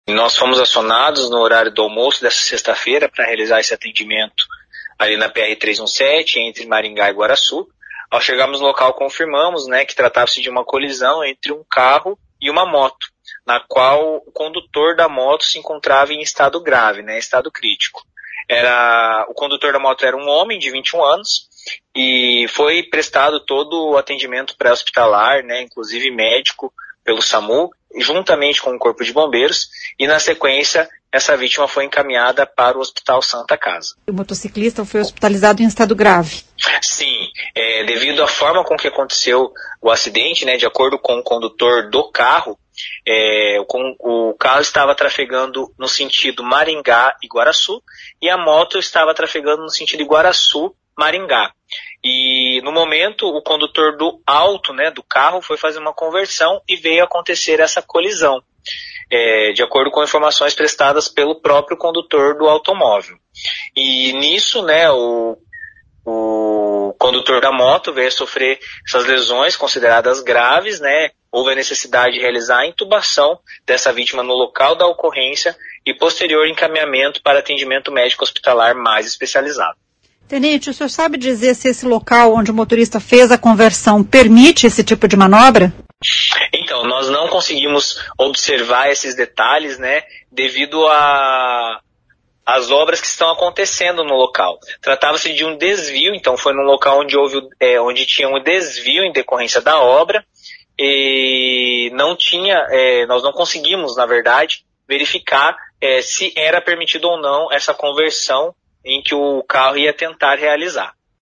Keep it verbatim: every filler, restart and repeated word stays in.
Nós fomos acionados no horário do almoço dessa sexta-feira para realizar esse atendimento ali na P R trezentos e dezessete, entre Maringá e Guaraçu. Ao chegarmos no local, confirmamos, né, que tratava-se de uma colisão entre um carro e uma moto, na qual o condutor da moto se encontrava em estado grave, né, estado crítico. Era, o condutor da moto era um homem de vinte e um anos e foi prestado todo o atendimento pré-hospitalar, né, inclusive médico, pelo SAMU, juntamente com o Corpo de Bombeiros, e na sequência essa vítima foi encaminhada para o Hospital Santa Casa. O motociclista foi hospitalizado em estado grave? Sim, é, devido à forma com que aconteceu o acidente, né, de acordo com o condutor do carro, é, o, o carro estava trafegando no sentido Maringá e Guaraçu, e a moto estava trafegando no sentido Guaraçu-Maringá. E no momento o condutor do auto, né, do carro, foi fazer uma conversão e veio acontecer essa colisão, é, de acordo com informações prestadas pelo próprio condutor do automóvel. E nisso, né, o, o condutor da moto veio a sofrer essas lesões consideradas graves, né, houve a necessidade de realizar a intubação dessa vítima no local da ocorrência e posterior encaminhamento para atendimento médico hospitalar mais especializado. Tenente, o senhor sabe dizer se esse local onde o motorista fez a conversão permite esse tipo de manobra? Então, nós não conseguimos observar esses detalhes, né, devido a as obras que estão acontecendo no local. Tratava-se de um desvio, então foi num local onde houve, é, onde tinha um desvio em decorrência da obra e não tinha, é, nós não conseguimos, na verdade, verificar é, se era permitido ou não essa conversão em que o carro ia tentar realizar.